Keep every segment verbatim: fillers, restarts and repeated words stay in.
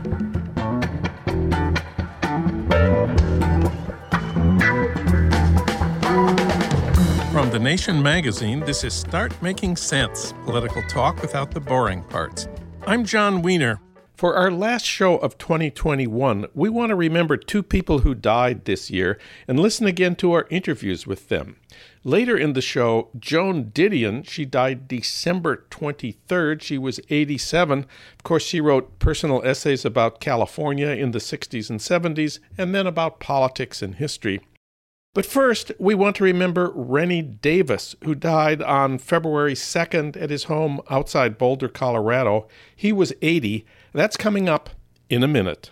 From The Nation magazine, this is Start Making Sense, political talk without the boring parts. I'm John Wiener. For our last show of twenty twenty-one, we want to remember two people who died this year and listen again to our interviews with them. Later in the show, Joan Didion, she died December twenty-third. She was eighty-seven. Of course, she wrote personal essays about California in the sixties and seventies, and then about politics and history. But first, we want to remember Rennie Davis, who died on February second at his home outside Boulder, Colorado. He was eighty. That's coming up in a minute.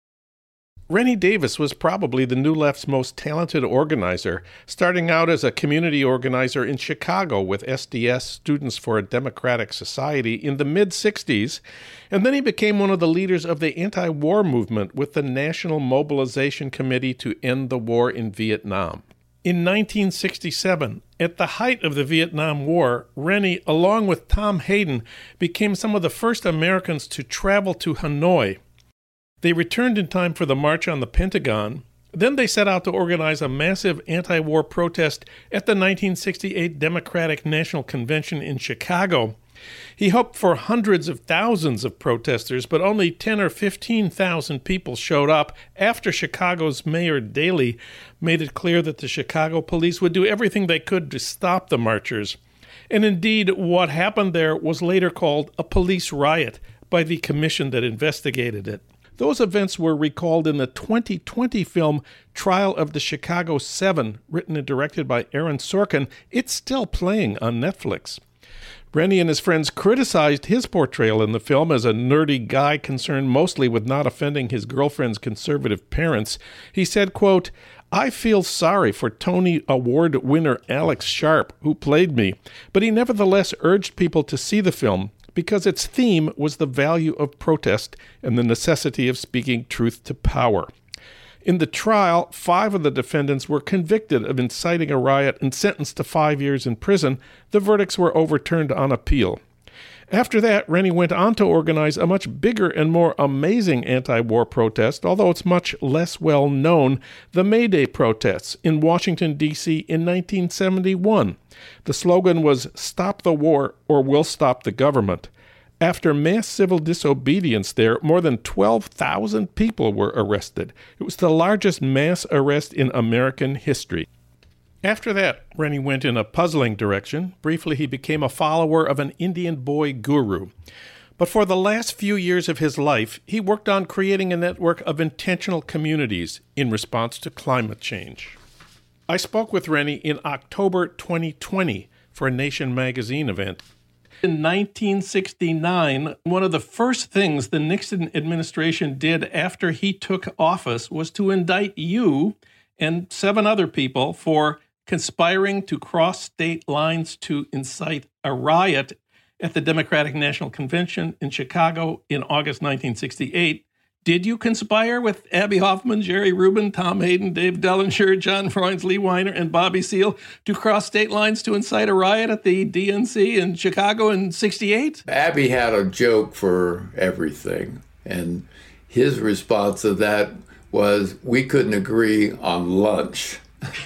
Rennie Davis was probably the New Left's most talented organizer, starting out as a community organizer in Chicago with S D S, Students for a Democratic Society, in the mid-sixties, and then he became one of the leaders of the anti-war movement with the National Mobilization Committee to End the War in Vietnam. In nineteen sixty-seven, at the height of the Vietnam War, Rennie, along with Tom Hayden, became some of the first Americans to travel to Hanoi. They returned in time for the March on the Pentagon. Then they set out to organize a massive anti-war protest at the nineteen sixty-eight Democratic National Convention in Chicago. He hoped for hundreds of thousands of protesters, but only ten or fifteen thousand people showed up after Chicago's Mayor Daley made it clear that the Chicago police would do everything they could to stop the marchers. And indeed, what happened there was later called a police riot by the commission that investigated it. Those events were recalled in the twenty twenty film Trial of the Chicago Seven, written and directed by Aaron Sorkin. It's still playing on Netflix. Rennie and his friends criticized his portrayal in the film as a nerdy guy concerned mostly with not offending his girlfriend's conservative parents. He said, quote, "I feel sorry for Tony Award winner Alex Sharp, who played me, but he nevertheless urged people to see the film because its theme was the value of protest and the necessity of speaking truth to power." In the trial, five of the defendants were convicted of inciting a riot and sentenced to five years in prison. The verdicts were overturned on appeal. After that, Rennie went on to organize a much bigger and more amazing anti-war protest, although it's much less well known, the May Day protests in Washington, D C in nineteen seventy-one. The slogan was, "Stop the war or we'll stop the government." After mass civil disobedience there, more than twelve thousand people were arrested. It was the largest mass arrest in American history. After that, Rennie went in a puzzling direction. Briefly, he became a follower of an Indian boy guru. But for the last few years of his life, he worked on creating a network of intentional communities in response to climate change. I spoke with Rennie in October twenty twenty for a Nation magazine event. In nineteen sixty-nine, one of the first things the Nixon administration did after he took office was to indict you and seven other people for conspiring to cross state lines to incite a riot at the Democratic National Convention in Chicago in August nineteen sixty-eight. Did you conspire with Abby Hoffman, Jerry Rubin, Tom Hayden, Dave Dellinger, John Freund, Lee Weiner, and Bobby Seale to cross state lines to incite a riot at the D N C in Chicago in sixty-eight? Abby had a joke for everything, and his response to that was, we couldn't agree on lunch.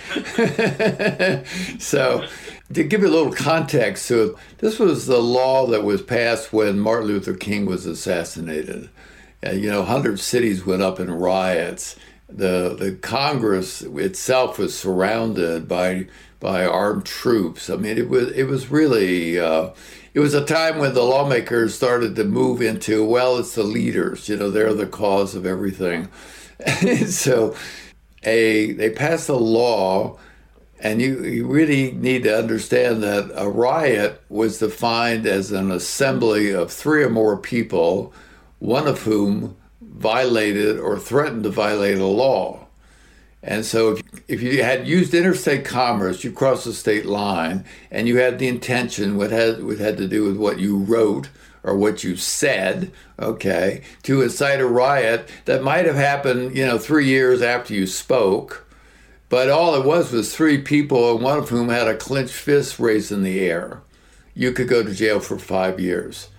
So, to give you a little context to it, this was the law that was passed when Martin Luther King was assassinated. Uh, you know, one hundred cities went up in riots. The the Congress itself was surrounded by by armed troops. I mean, it was it was really uh, it was a time when the lawmakers started to move into, well, it's the leaders. You know, they're the cause of everything. So, a they passed a law, and you you really need to understand that a riot was defined as an assembly of three or more people, one of whom violated or threatened to violate a law. And so if, if you had used interstate commerce, you crossed the state line, and you had the intention, what had, what had to do with what you wrote or what you said, okay, to incite a riot that might have happened, you know, three years after you spoke, but all it was was three people, and one of whom had a clenched fist raised in the air. You could go to jail for five years.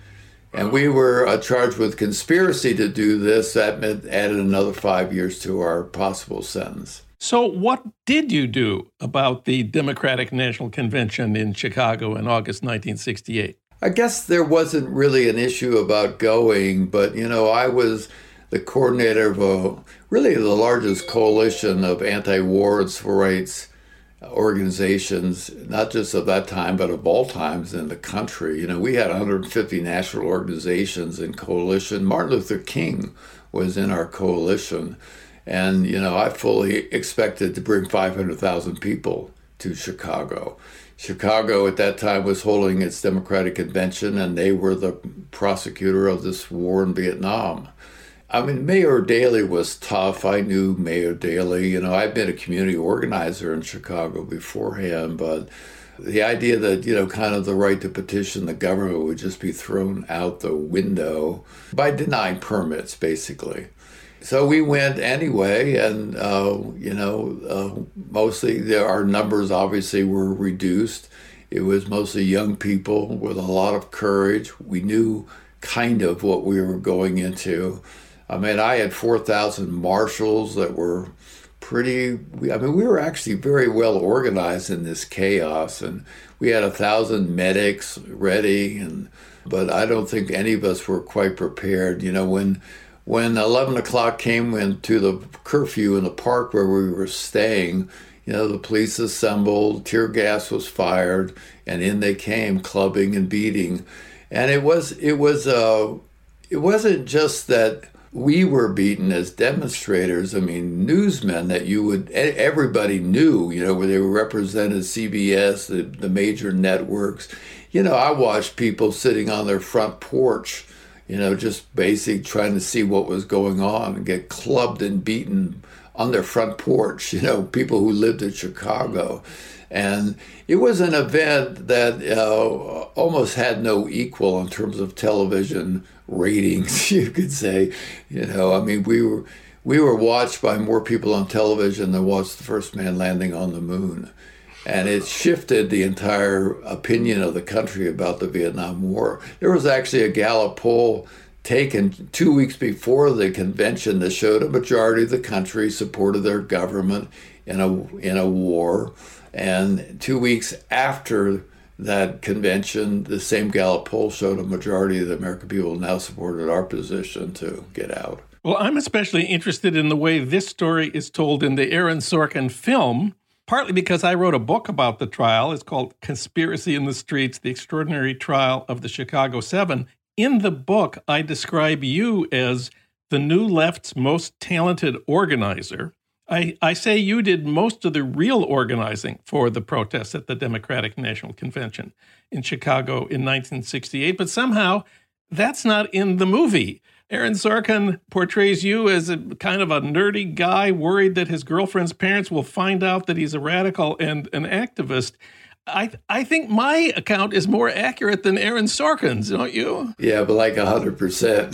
And we were uh, charged with conspiracy to do this. That meant added another five years to our possible sentence. So what did you do about the Democratic National Convention in Chicago in August nineteen sixty-eight? I guess there wasn't really an issue about going, but, you know, I was the coordinator of a, really the largest coalition of anti-war and civil rights organizations, not just of that time, but of all times in the country. You know, we had one hundred fifty national organizations in coalition. Martin Luther King was in our coalition. And, you know, I fully expected to bring five hundred thousand people to Chicago. Chicago at that time was holding its Democratic Convention, and they were the prosecutor of this war in Vietnam. I mean, Mayor Daley was tough. I knew Mayor Daley. You know, I'd been a community organizer in Chicago beforehand, but the idea that, you know, kind of the right to petition the government would just be thrown out the window by denying permits, basically. So we went anyway, and, uh, you know, uh, mostly there, our numbers obviously were reduced. It was mostly young people with a lot of courage. We knew kind of what we were going into. I mean, I had four thousand marshals that were pretty, I mean, we were actually very well organized in this chaos, and we had a thousand medics ready, and but I don't think any of us were quite prepared. You know, when When eleven o'clock came into the curfew in the park where we were staying, you know, the police assembled, tear gas was fired, and in they came, clubbing and beating. And it was, it was, uh, it wasn't just that we were beaten as demonstrators. I mean, newsmen that you would, everybody knew, you know, where they were represented, C B S, the, the major networks. You know, I watched people sitting on their front porch, you know, just basically trying to see what was going on and get clubbed and beaten on their front porch, you know, people who lived in Chicago. And it was an event that uh, almost had no equal in terms of television ratings, you could say. You know, I mean, we were we were watched by more people on television than watched the first man landing on the moon. And it shifted the entire opinion of the country about the Vietnam War. There was actually a Gallup poll taken two weeks before the convention that showed a majority of the country supported their government in a in a war. And two weeks after that convention, the same Gallup poll showed a majority of the American people now supported our position to get out. Well, I'm especially interested in the way this story is told in the Aaron Sorkin film, partly because I wrote a book about the trial. It's called Conspiracy in the Streets, The Extraordinary Trial of the Chicago Seven. In the book, I describe you as the New Left's most talented organizer. I, I say you did most of the real organizing for the protests at the Democratic National Convention in Chicago in nineteen sixty-eight, but somehow that's not in the movie. Aaron Sorkin portrays you as a kind of a nerdy guy worried that his girlfriend's parents will find out that he's a radical and an activist. I I think my account is more accurate than Aaron Sorkin's, don't you? Yeah, but like one hundred percent.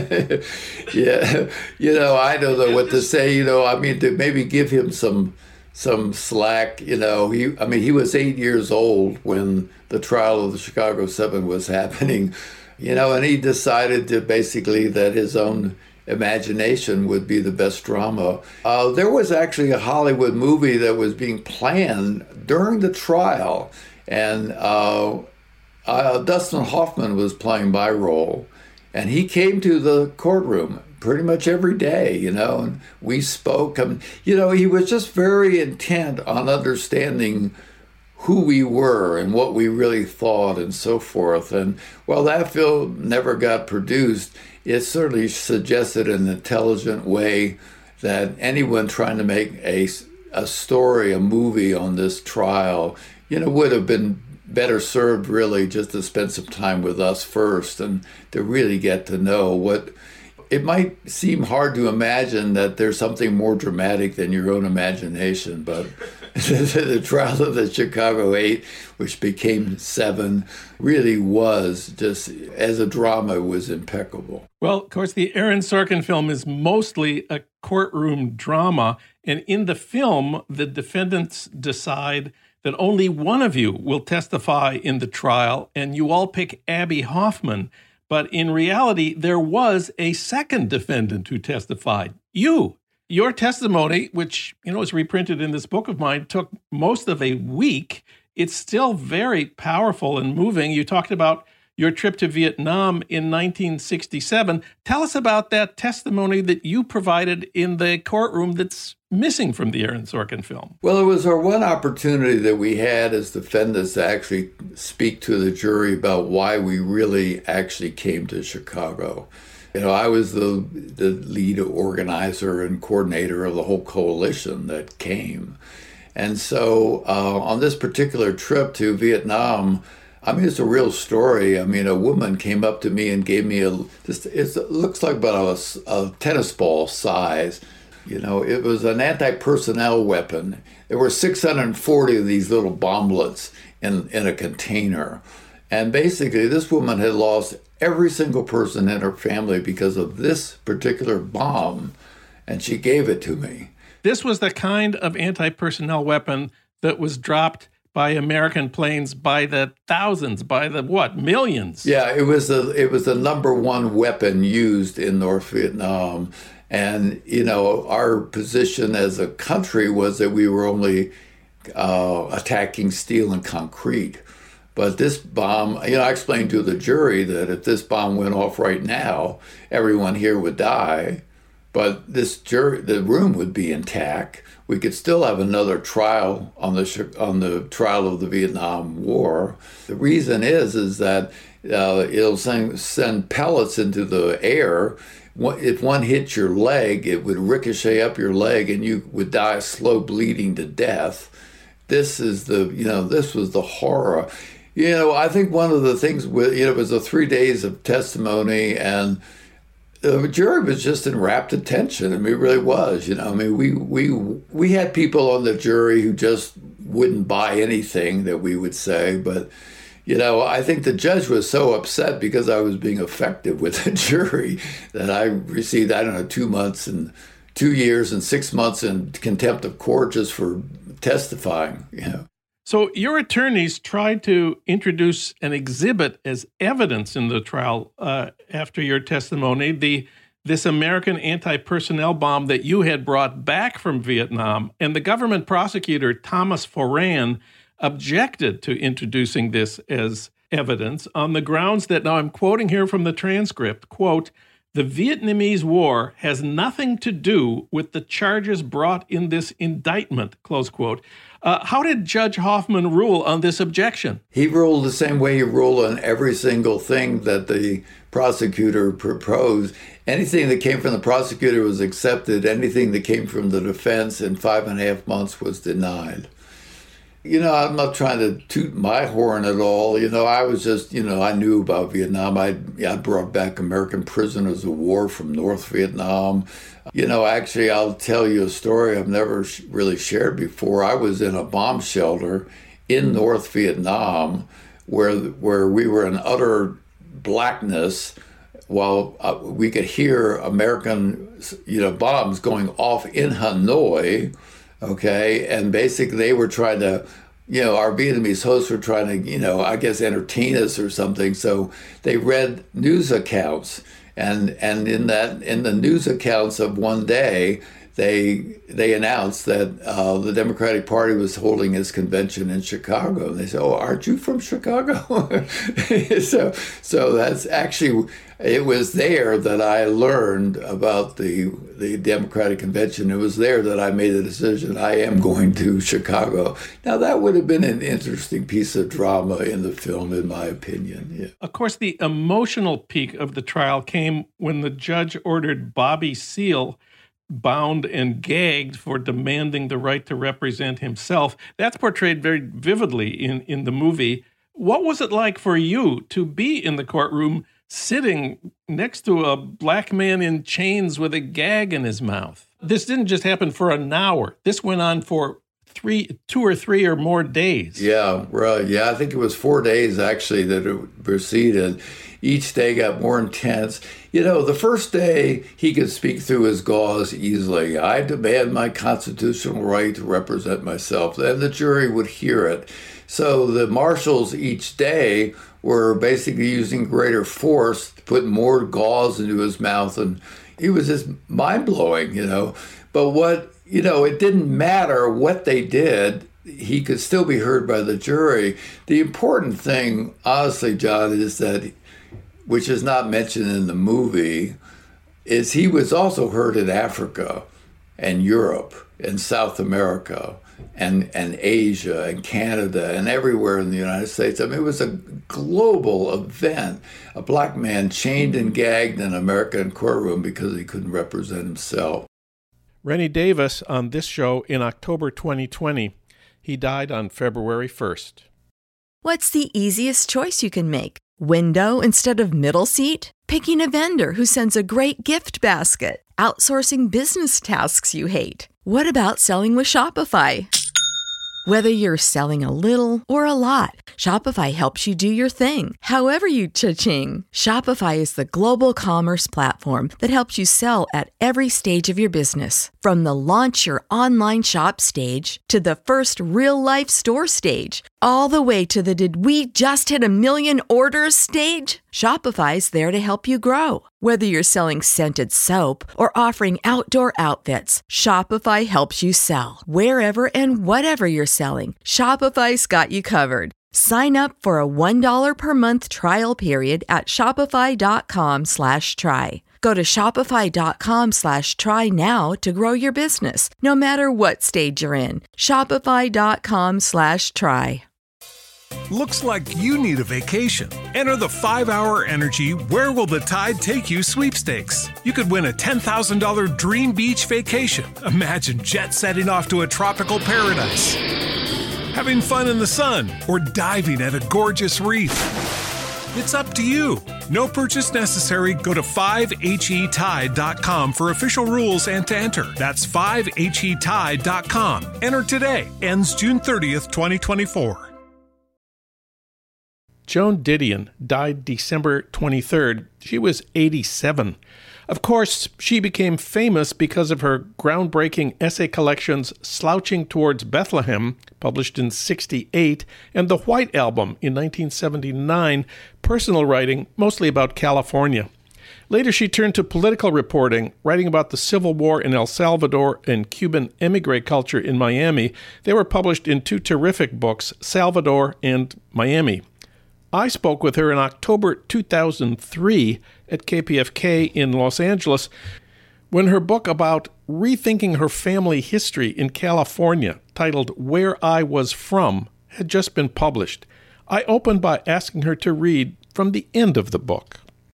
Yeah, you know, I don't know what to say. You know, I mean, to maybe give him some some slack, you know. He, I mean, he was eight years old when the trial of the Chicago Seven was happening, you know, and he decided to basically that his own imagination would be the best drama. Uh, there was actually a Hollywood movie that was being planned during the trial, and uh, uh, Dustin Hoffman was playing my role, and he came to the courtroom pretty much every day, you know, and we spoke. I mean, you know, he was just very intent on understanding who we were and what we really thought and so forth. And while that film never got produced, it certainly suggested an intelligent way that anyone trying to make a, a story, a movie on this trial, you know, would have been better served really just to spend some time with us first and to really get to know what. It might seem hard to imagine that there's something more dramatic than your own imagination, but the trial of the Chicago Eight, which became Seven, really was just, as a drama, was impeccable. Well, of course, the Aaron Sorkin film is mostly a courtroom drama, and in the film, the defendants decide that only one of you will testify in the trial, and you all pick Abby Hoffman. But in reality, there was a second defendant who testified, you. Your testimony, which, you know, is reprinted in this book of mine, took most of a week. It's still very powerful and moving. You talked about your trip to Vietnam in nineteen sixty-seven. Tell us about that testimony that you provided in the courtroom that's missing from the Aaron Sorkin film. Well, it was our one opportunity that we had as defendants to actually speak to the jury about why we really actually came to Chicago. You know, I was the the lead organizer and coordinator of the whole coalition that came. And so uh, on this particular trip to Vietnam, I mean, it's a real story. I mean, a woman came up to me and gave me a, just, it's, it looks like about a, a tennis ball size. You know, it was an anti-personnel weapon. There were six hundred forty of these little bomblets in, in a container. And basically, this woman had lost every single person in her family because of this particular bomb, and she gave it to me. This was the kind of anti-personnel weapon that was dropped by American planes by the thousands, by the what, millions? Yeah, it was the it was the number one weapon used in North Vietnam. And, you know, our position as a country was that we were only uh, attacking steel and concrete. But this bomb, you know, I explained to the jury that if this bomb went off right now, everyone here would die. But this jury, the room would be intact. We could still have another trial on the on the trial of the Vietnam War. The reason is is that uh, it'll send, send pellets into the air. If one hit your leg, it would ricochet up your leg, and you would die slow bleeding to death. This is the you know this was the horror. You know, I think one of the things with you know it was the three days of testimony and. The jury was just in rapt attention. I mean, it really was. You know, I mean, we we we had people on the jury who just wouldn't buy anything that we would say. But, you know, I think the judge was so upset because I was being effective with the jury that I received, I don't know, two months and two years and six months in contempt of court just for testifying. You know. So your attorneys tried to introduce an exhibit as evidence in the trial uh, after your testimony, the this American anti-personnel bomb that you had brought back from Vietnam. And the government prosecutor, Thomas Foran, objected to introducing this as evidence on the grounds that, now I'm quoting here from the transcript, quote, "The Vietnamese War has nothing to do with the charges brought in this indictment," close quote. Uh, how did Judge Hoffman rule on this objection? He ruled the same way he ruled on every single thing that the prosecutor proposed. Anything that came from the prosecutor was accepted. Anything that came from the defense in five and a half months was denied. You know, I'm not trying to toot my horn at all. You know, I was just, you know, I knew about Vietnam. I, I brought back American prisoners of war from North Vietnam. You know, actually, I'll tell you a story I've never sh- really shared before. I was in a bomb shelter in North Vietnam where where we were in utter blackness while uh, we could hear American, you know, bombs going off in Hanoi. Okay, and basically they were trying to, you know, our Vietnamese hosts were trying to, you know, I guess entertain us or something. So they read news accounts, and and in that in the news accounts of one day, they they announced that uh, the Democratic Party was holding its convention in Chicago. And they said, "Oh, aren't you from Chicago?" so so that's actually. It was there that I learned about the the Democratic Convention. It was there that I made the decision, I am going to Chicago. Now, that would have been an interesting piece of drama in the film, in my opinion. Yeah. Of course, the emotional peak of the trial came when the judge ordered Bobby Seale bound and gagged for demanding the right to represent himself. That's portrayed very vividly in, in the movie. What was it like for you to be in the courtroom sitting next to a black man in chains with a gag in his mouth? This didn't just happen for an hour. This went on for three, two or three or more days. Yeah, right. Yeah, I think it was four days actually that it proceeded. Each day got more intense. You know, the first day he could speak through his gauze easily. I demand my constitutional right to represent myself, and the jury would hear it. So the marshals each day were basically using greater force put more gauze into his mouth, and he was just mind-blowing, you know. But what, you know, it didn't matter what they did. He could still be heard by the jury. The important thing, honestly, John, is that, which is not mentioned in the movie, is he was also heard in Africa and Europe and South America and, and Asia and Canada and everywhere in the United States. I mean, it was a global event. A black man chained and gagged in an American courtroom because he couldn't represent himself. Rennie Davis on this show in October twenty twenty. He died on February first. What's the easiest choice you can make? Window instead of middle seat? Picking a vendor who sends a great gift basket? Outsourcing business tasks you hate? What about selling with Shopify? Whether you're selling a little or a lot, Shopify helps you do your thing, however you cha-ching. Shopify is the global commerce platform that helps you sell at every stage of your business. From the launch your online shop stage to the first real-life store stage, all the way to the did we just hit a million orders stage. Shopify's there to help you grow. Whether you're selling scented soap or offering outdoor outfits, Shopify helps you sell. Wherever and whatever you're selling, Shopify's got you covered. Sign up for a one dollar per month trial period at shopify.com slash try. Go to shopify.com slash try now to grow your business, no matter what stage you're in. Shopify.com slash try. Looks like you need a vacation. Enter the five hour Energy Where Will the Tide Take You sweepstakes. You could win a ten thousand dollars dream beach vacation. Imagine jet setting off to a tropical paradise, having fun in the sun, or diving at a gorgeous reef. It's up to you. No purchase necessary. Go to five H E tide dot com for official rules and to enter. That's five H E tide dot com. Enter today. Ends June thirtieth, twenty twenty-four. Joan Didion died December twenty-third. She was eighty-seven. Of course, she became famous because of her groundbreaking essay collections Slouching Towards Bethlehem, published in sixty-eight, and The White Album in nineteen seventy-nine, personal writing mostly about California. Later, she turned to political reporting, writing about the Civil War in El Salvador and Cuban émigré culture in Miami. They were published in two terrific books, Salvador and Miami. I spoke with her in October two thousand three at K P F K in Los Angeles when her book about rethinking her family history in California, titled Where I Was From, had just been published. I opened by asking her to read from the end of the book.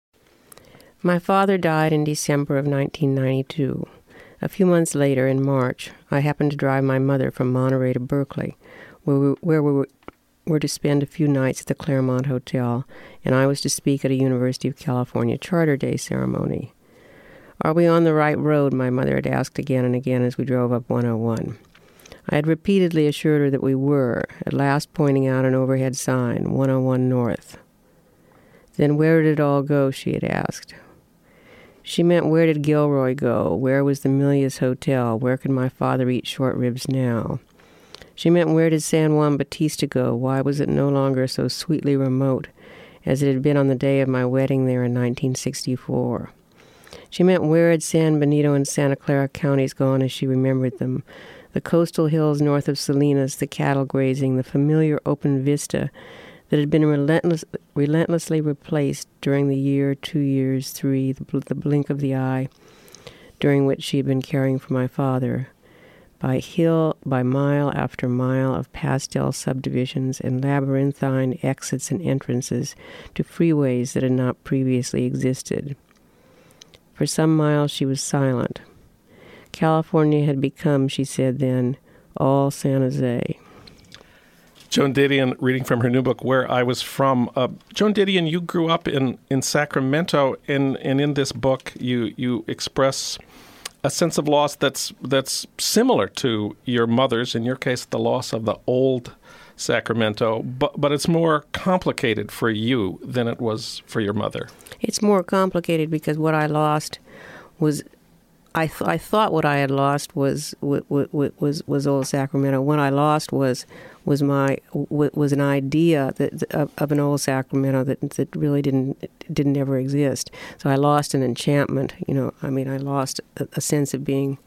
My father died in December of nineteen ninety-two. A few months later, in March, I happened to drive my mother from Monterey to Berkeley, where we, where we were were to spend a few nights at the Claremont Hotel, and I was to speak at a University of California Charter Day ceremony. Are we on the right road? My mother had asked again and again as we drove up one oh one. I had repeatedly assured her that we were, at last pointing out an overhead sign, one oh one North. Then where did it all go, she had asked. She meant, where did Gilroy go? Where was the Milius Hotel? Where could my father eat short ribs now? She meant, where did San Juan Bautista go? Why was it no longer so sweetly remote as it had been on the day of my wedding there in nineteen sixty-four? She meant, where had San Benito and Santa Clara counties gone as she remembered them? The coastal hills north of Salinas, the cattle grazing, the familiar open vista that had been relentless, relentlessly replaced during the year, two years, three, the, bl- the blink of the eye, during which she had been caring for my father. By hill, by mile after mile of pastel subdivisions and labyrinthine exits and entrances to freeways that had not previously existed. For some miles she was silent. California had become, she said then, all San Jose. Joan Didion, reading from her new book, Where I Was From. Uh, Joan Didion, you grew up in, in Sacramento, and, and in this book you, you express a sense of loss that's that's similar to your mother's, in your case, the loss of the old Sacramento, but but it's more complicated for you than it was for your mother. It's more complicated because what I lost was I th- I thought what I had lost was was was was old Sacramento. What I lost was was my was an idea that of, of an old Sacramento that that really didn't didn't ever exist. So I lost an enchantment. You know, I mean, I lost a, a sense of being.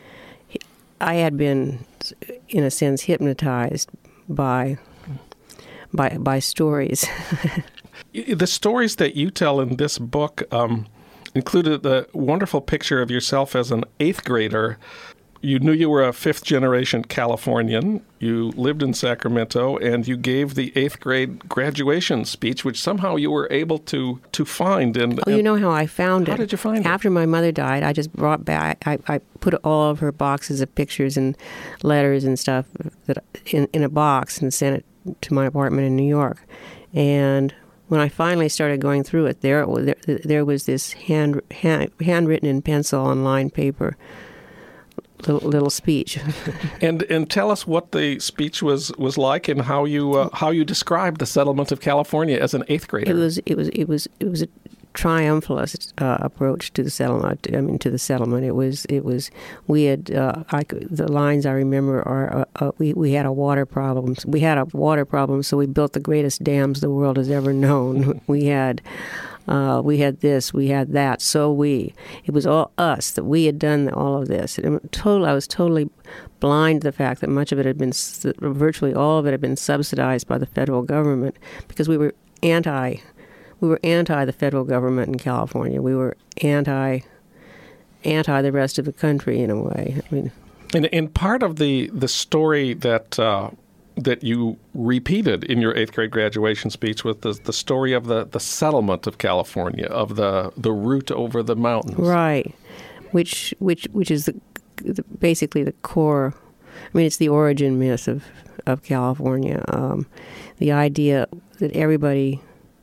I had been, in a sense, hypnotized by by by stories. The stories that you tell in this book um, included the wonderful picture of yourself as an eighth grader. You knew you were a fifth-generation Californian. You lived in Sacramento, and you gave the eighth grade graduation speech, which somehow you were able to to find. And, oh, you know how I found how it? How did you find After it? After my mother died, I just brought back, I, I put all of her boxes of pictures and letters and stuff that in, in a box and sent it to my apartment in New York. And when I finally started going through it, there, there, there was this hand, hand handwritten in pencil on lined paper Little, little speech. and and tell us what the speech was, was like, and how you uh, how you described the settlement of California as an eighth grader. It was it was it was it was a triumphalist uh, approach to the settlement. I mean, to the settlement. It was it was we had uh, I, the lines I remember are uh, uh, we we had a water problem. We had a water problem, so we built the greatest dams the world has ever known. we had. Uh, we had this, we had that, so we. It was all us, that we had done all of this. And total, I was totally blind to the fact that much of it had been, virtually all of it had been subsidized by the federal government, because we were anti, we were anti the federal government in California. We were anti, anti the rest of the country in a way. I mean, and in part of the the story that. Uh that you repeated in your eighth grade graduation speech with the, the story of the, the settlement of California, of the, the route over the mountains. Right, which which which is the, the basically the core. I mean, it's the origin myth of, of California. Um, the idea that everybody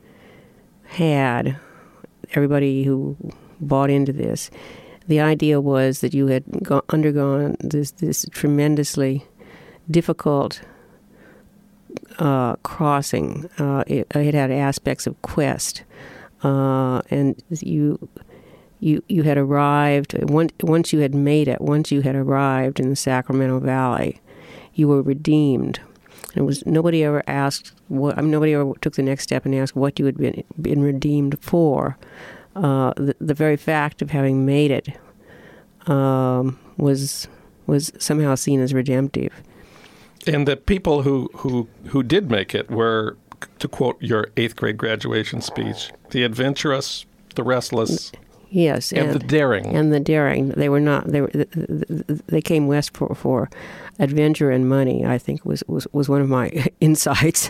had, everybody who bought into this, the idea was that you had go- undergone this this tremendously difficult Uh, crossing. Uh, it, it had aspects of quest, uh, and you, you, you had arrived. Once, once you had made it, once you had arrived in the Sacramento Valley, you were redeemed. And it was nobody ever asked what. I mean, nobody ever took the next step and asked what you had been been redeemed for. Uh, the, the very fact of having made it um, was was somehow seen as redemptive. And the people who, who, who did make it were, to quote your eighth grade graduation speech, the adventurous, the restless, yes, and, and the daring. And the daring. They were not. They were. They came west for, for adventure and money. I think was was, was one of my insights.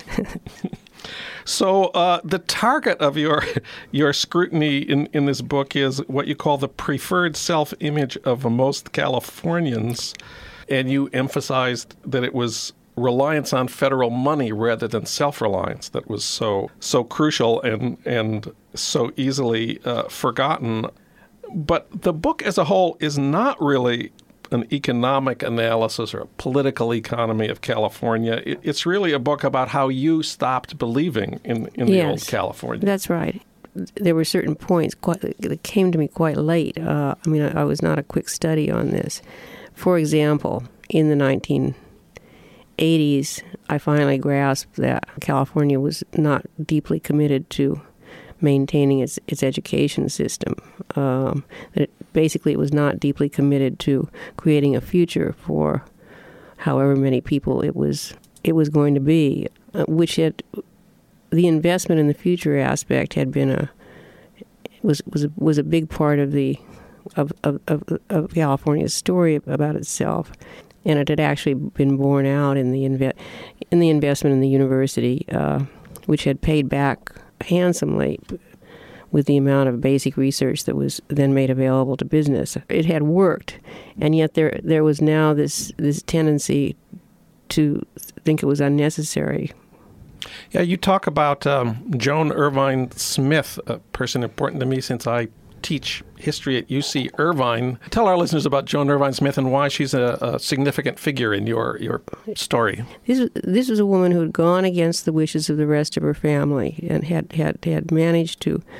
So uh, the target of your your scrutiny in, in this book is what you call the preferred self-image of most Californians. And you emphasized that it was reliance on federal money rather than self-reliance that was so so crucial and and so easily uh, forgotten. But the book as a whole is not really an economic analysis or a political economy of California. It, it's really a book about how you stopped believing in, in the yes, old California. That's right. There were certain points quite, that came to me quite late. Uh, I mean, I, I was not a quick study on this. For example, in the nineteen eighties, I finally grasped that California was not deeply committed to maintaining its its education system. Um, that it, basically it was not deeply committed to creating a future for however many people it was it was going to be, uh, which had the investment in the future aspect had been a was was a, was a big part of the Of, of, of, of California's story about itself, and it had actually been borne out in the inve- in the investment in the university, uh, which had paid back handsomely with the amount of basic research that was then made available to business. It had worked, and yet there there was now this this tendency to think it was unnecessary. Yeah, you talk about um, Joan Irvine Smith, a person important to me since I teach history at U C Irvine. Tell our listeners about Joan Irvine Smith and why she's a, a significant figure in your, your story. This this was a woman who had gone against the wishes of the rest of her family and had had, had managed to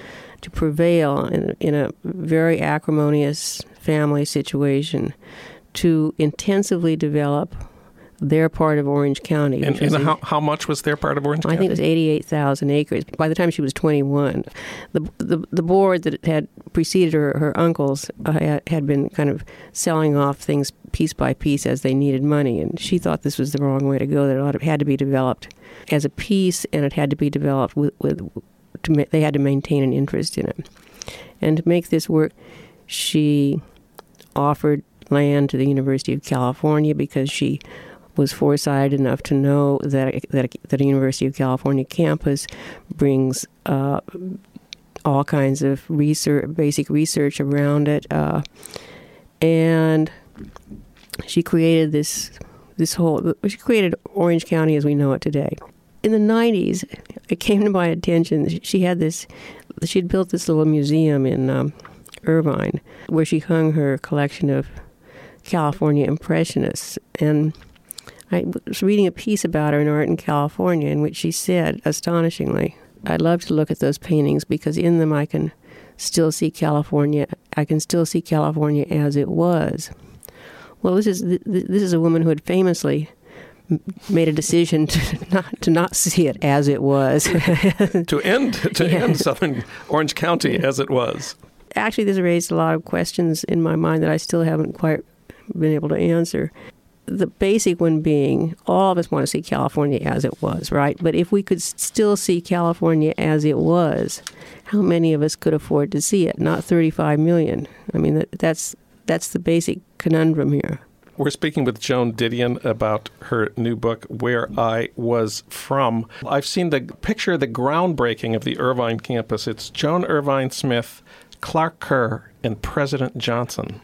to prevail in, in a very acrimonious family situation to intensively develop their part of Orange County. And, and how, how much was their part of Orange County? I think it was eighty-eight thousand acres. By the time she was twenty-one, the the, the board that had preceded her, her uncles, uh, had, had been kind of selling off things piece by piece as they needed money, and she thought this was the wrong way to go, that it had to be developed as a piece, and it had to be developed with, with to ma- they had to maintain an interest in it. And to make this work, she offered land to the University of California because she was foresighted enough to know that that, that a University of California campus brings uh, all kinds of research, basic research around it, uh, and she created this this whole. She created Orange County as we know it today. In the nineties, it came to my attention. She had this. She had built this little museum in um, Irvine, where she hung her collection of California Impressionists, and I was reading a piece about her in Art in California in which she said, astonishingly, I'd love to look at those paintings because in them I can still see California. I can still see California as it was. Well, this is this is a woman who had famously made a decision to not to not see it as it was. to end to yeah. end Southern Orange County as it was. Actually, this raised a lot of questions in my mind that I still haven't quite been able to answer. The basic one being, all of us want to see California as it was, right? But if we could still see California as it was, how many of us could afford to see it? Not thirty-five million. I mean, that, that's that's the basic conundrum here. We're speaking with Joan Didion about her new book, Where I Was From. I've seen the picture of the groundbreaking of the Irvine campus. It's Joan Irvine Smith, Clark Kerr, and President Johnson.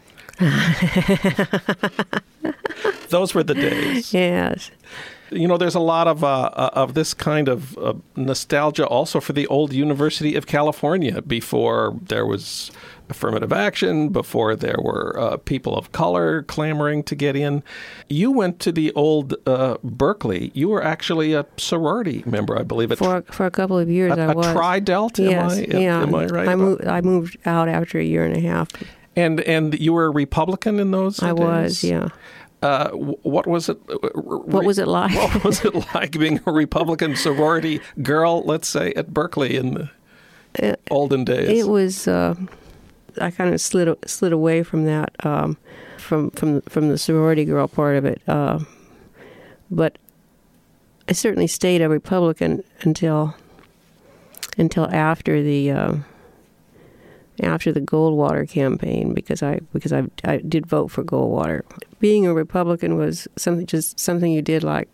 Those were the days. Yes. You know, there's a lot of uh, of this kind of uh, nostalgia also for the old University of California before there was affirmative action, before there were uh, people of color clamoring to get in. You went to the old uh, Berkeley. You were actually a sorority member, I believe. For for a couple of years, a, I was. A Tri-Delt, yes, am I, yeah. am I right? I moved, I moved out after a year and a half. And and you were a Republican in those I days? was, yeah. Uh, what was it? What was it like? What was it like being a Republican sorority girl, let's say, at Berkeley in the it, olden days? It was. Uh, I kind of slid slid away from that, um, from from from the sorority girl part of it. Uh, but I certainly stayed a Republican until until after the. Uh, after the Goldwater campaign, because I because I I did vote for Goldwater. Being a Republican was something just something you did, like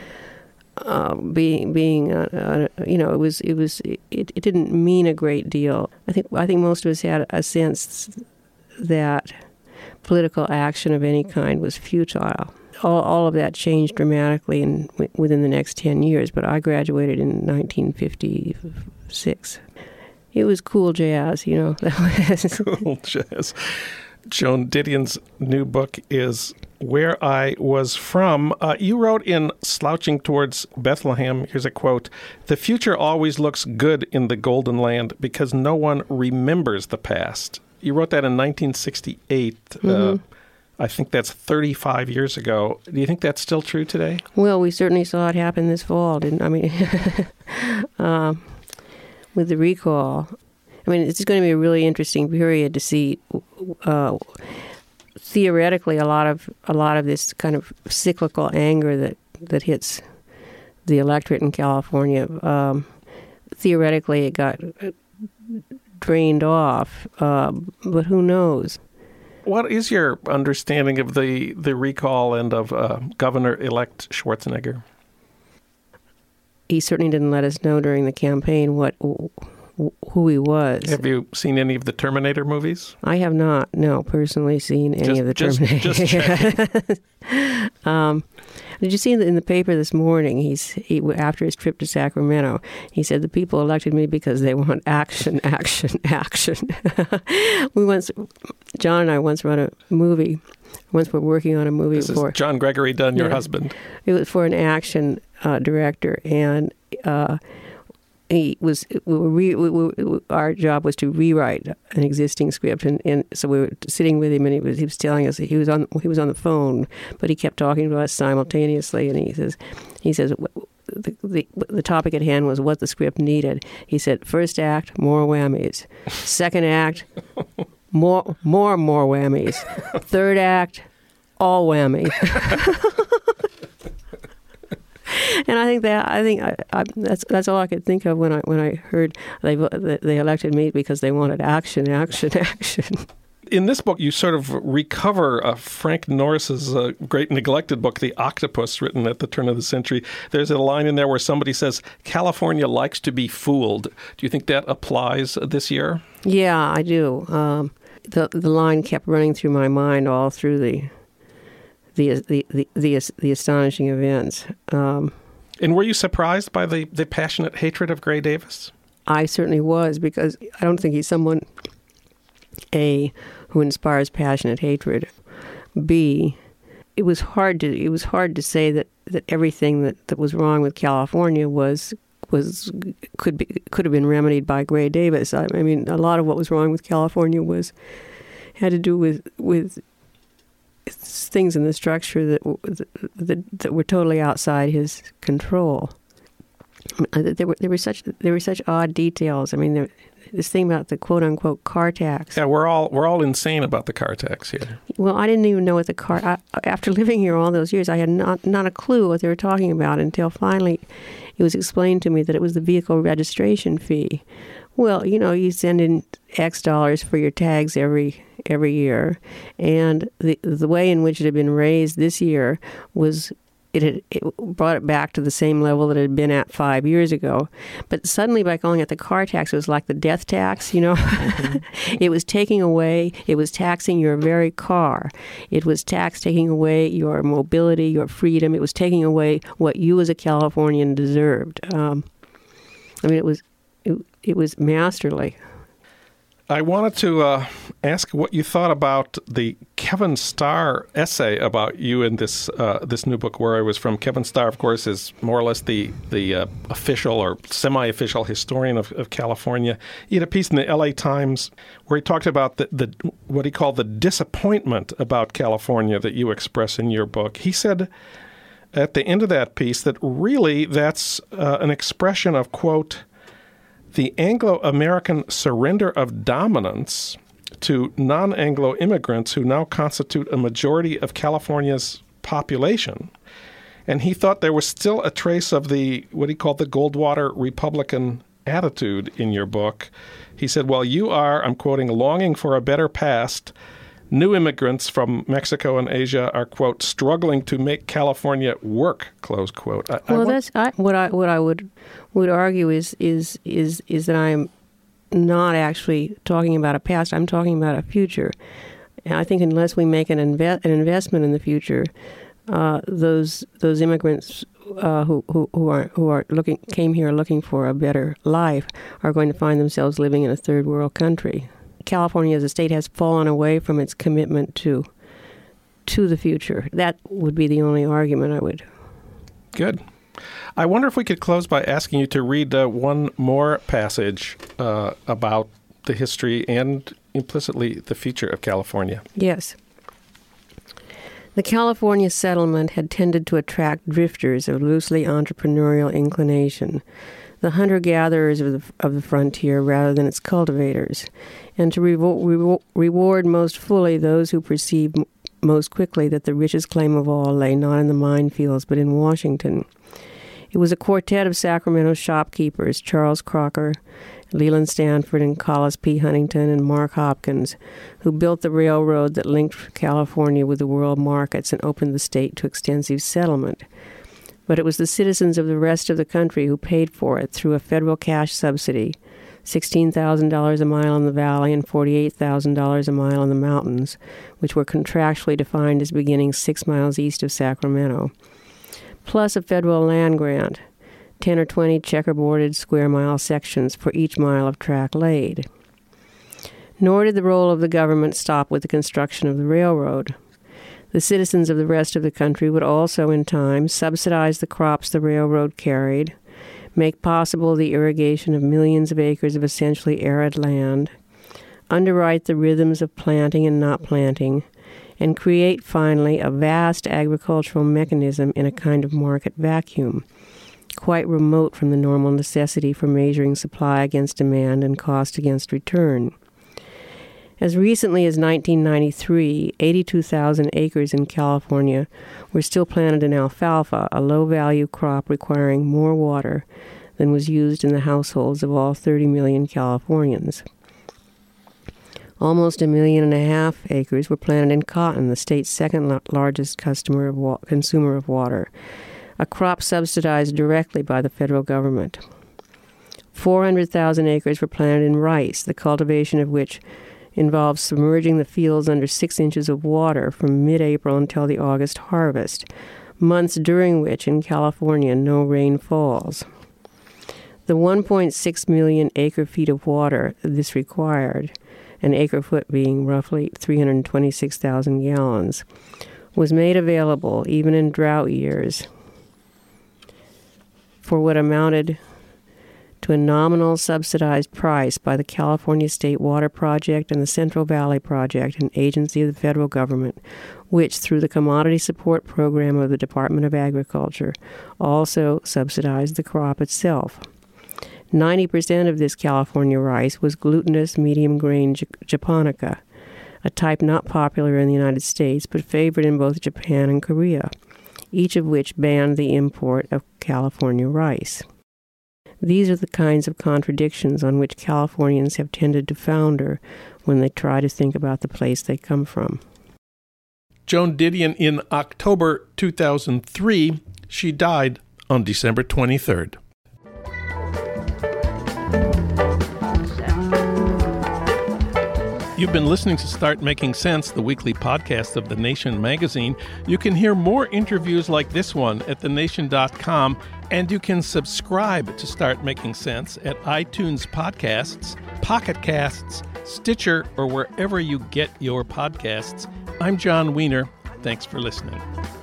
uh, being being uh, uh, you know it was it was it, it didn't mean a great deal. I think I think most of us had a sense that political action of any kind was futile. All all of that changed dramatically in within the next ten years. But I graduated in nineteen fifty-six. It was cool jazz, you know. Cool jazz. Joan Didion's new book is Where I Was From. Uh, you wrote in Slouching Towards Bethlehem, here's a quote, "The future always looks good in the Golden Land because no one remembers the past." You wrote that in nineteen sixty-eight. Mm-hmm. Uh, I think that's thirty-five years ago. Do you think that's still true today? Well, we certainly saw it happen this fall, didn't I? mean... um, With the recall, I mean, it's going to be a really interesting period to see. Uh, theoretically, a lot of a lot of this kind of cyclical anger that, that hits the electorate in California. Um, theoretically, it got drained off, uh, but who knows? What is your understanding of the the recall and of uh, Governor-elect Schwarzenegger? He certainly didn't let us know during the campaign what who he was. Have you seen any of the Terminator movies? I have not, no, personally seen any just, of the just, Terminator. Just checking. um, did you see in the paper this morning, he's he, after his trip to Sacramento, he said, the people elected me because they want action, action, action. we once, John and I once run a movie. Once we're working on a movie this for... This is John Gregory Dunn, your yeah, husband. It was for an action uh, director, and uh, he was we were re, we, we, our job was to rewrite an existing script, and, and so we were sitting with him, and he was he was telling us that he was on he was on the phone, but he kept talking to us simultaneously, and he says he says the the, the topic at hand was what the script needed. He said, first act, more whammies. Second act, more more more whammies. Third act, all whammy. And I think that I think I, I, that's that's all I could think of when I when I heard they they elected me because they wanted action, action, action. In this book, you sort of recover uh, Frank Norris's uh, great neglected book, The Octopus, written at the turn of the century. There's a line in there where somebody says, California likes to be fooled. Do you think that applies this year? Yeah, I do. Um, the the line kept running through my mind all through the the the the the, the astonishing events. Um, and were you surprised by the, the passionate hatred of Gray Davis? I certainly was, because I don't think he's someone, A, who inspires passionate hatred. B, it was hard to it was hard to say that, that everything that, that was wrong with California was was could be could have been remedied by Gray Davis. I, I mean, a lot of what was wrong with California was had to do with with things in the structure that that, that were totally outside his control. There were there were such there were such odd details. I mean, there, this thing about the quote unquote car tax. Yeah, we're all we're all insane about the car tax here. Well, I didn't even know what the car. I, after living here all those years, I had not not a clue what they were talking about until finally it was explained to me that it was the vehicle registration fee. Well, you know, you send in X dollars for your tags every every year, and the the way in which it had been raised this year was it had it brought it back to the same level that it had been at five years ago. But suddenly, by calling it the car tax, it was like the death tax. You know, mm-hmm. It was taking away. It was taxing your very car. It was tax taking away your mobility, your freedom. It was taking away what you as a Californian deserved. Um, I mean, it was. It, it was masterly. I wanted to uh, ask what you thought about the Kevin Starr essay about you in this uh, this new book, Where I Was From. Kevin Starr, of course, is more or less the the uh, official or semi-official historian of, of California. He had a piece in the L A Times where he talked about the, the what he called the disappointment about California that you express in your book. He said at the end of that piece that really that's uh, an expression of, quote, the Anglo-American surrender of dominance to non-Anglo immigrants who now constitute a majority of California's population. And he thought there was still a trace of the, what he called the Goldwater Republican attitude in your book. He said, well, you are, I'm quoting, longing for a better past. New immigrants from Mexico and Asia are, quote, struggling to make California work, close quote. I, well, I want- that's I, what I what I would would argue is is is is that I'm not actually talking about a past. I'm talking about a future. And I think unless we make an invest an investment in the future, uh, those those immigrants uh, who who who are who are looking came here looking for a better life are going to find themselves living in a third world country. California as a state has fallen away from its commitment to to the future. That would be the only argument I would. Good. I wonder if we could close by asking you to read uh, one more passage uh, about the history and implicitly the future of California. Yes. The California settlement had tended to attract drifters of loosely entrepreneurial inclination, the hunter-gatherers of the, of the frontier rather than its cultivators, and to revo- revo- reward most fully those who perceived m- most quickly that the richest claim of all lay not in the minefields but in Washington. It was a quartet of Sacramento shopkeepers, Charles Crocker, Leland Stanford, and Collis P. Huntington, and Mark Hopkins, who built the railroad that linked California with the world markets and opened the state to extensive settlement. But it was the citizens of the rest of the country who paid for it through a federal cash subsidy, sixteen thousand dollars a mile in the valley and forty-eight thousand dollars a mile in the mountains, which were contractually defined as beginning six miles east of Sacramento, plus a federal land grant, ten or twenty checkerboarded square mile sections for each mile of track laid. Nor did the role of the government stop with the construction of the railroad. The citizens of the rest of the country would also, in time, subsidize the crops the railroad carried, make possible the irrigation of millions of acres of essentially arid land, underwrite the rhythms of planting and not planting, and create, finally, a vast agricultural mechanism in a kind of market vacuum, quite remote from the normal necessity for measuring supply against demand and cost against return. As recently as nineteen ninety-three, eighty-two thousand acres in California were still planted in alfalfa, a low-value crop requiring more water than was used in the households of all thirty million Californians. Almost a million and a half acres were planted in cotton, the state's second largest customer of wa- consumer of water, a crop subsidized directly by the federal government. four hundred thousand acres were planted in rice, the cultivation of which involves submerging the fields under six inches of water from mid-April until the August harvest, months during which in California no rain falls. The one point six million acre-feet of water this required, an acre-foot being roughly three hundred twenty-six thousand gallons, was made available, even in drought years, for what amounted to a nominal subsidized price by the California State Water Project and the Central Valley Project, an agency of the federal government, which, through the Commodity Support Program of the Department of Agriculture, also subsidized the crop itself. ninety percent of this California rice was glutinous medium-grain japonica, a type not popular in the United States but favored in both Japan and Korea, each of which banned the import of California rice. These are the kinds of contradictions on which Californians have tended to founder when they try to think about the place they come from. Joan Didion in October two thousand three. She died on December twenty-third. You've been listening to Start Making Sense, the weekly podcast of The Nation magazine. You can hear more interviews like this one at the nation dot com, and you can subscribe to Start Making Sense at iTunes Podcasts, Pocket Casts, Stitcher, or wherever you get your podcasts. I'm John Wiener. Thanks for listening.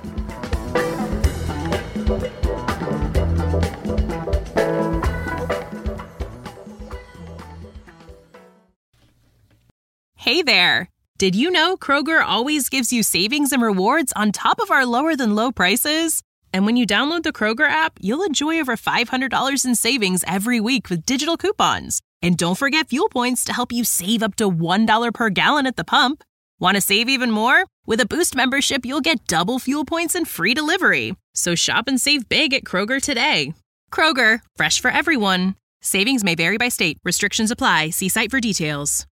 Hey there! Did you know Kroger always gives you savings and rewards on top of our lower-than-low prices? And when you download the Kroger app, you'll enjoy over five hundred dollars in savings every week with digital coupons. And don't forget fuel points to help you save up to one dollar per gallon at the pump. Want to save even more? With a Boost membership, you'll get double fuel points and free delivery. So shop and save big at Kroger today. Kroger, fresh for everyone. Savings may vary by state. Restrictions apply. See site for details.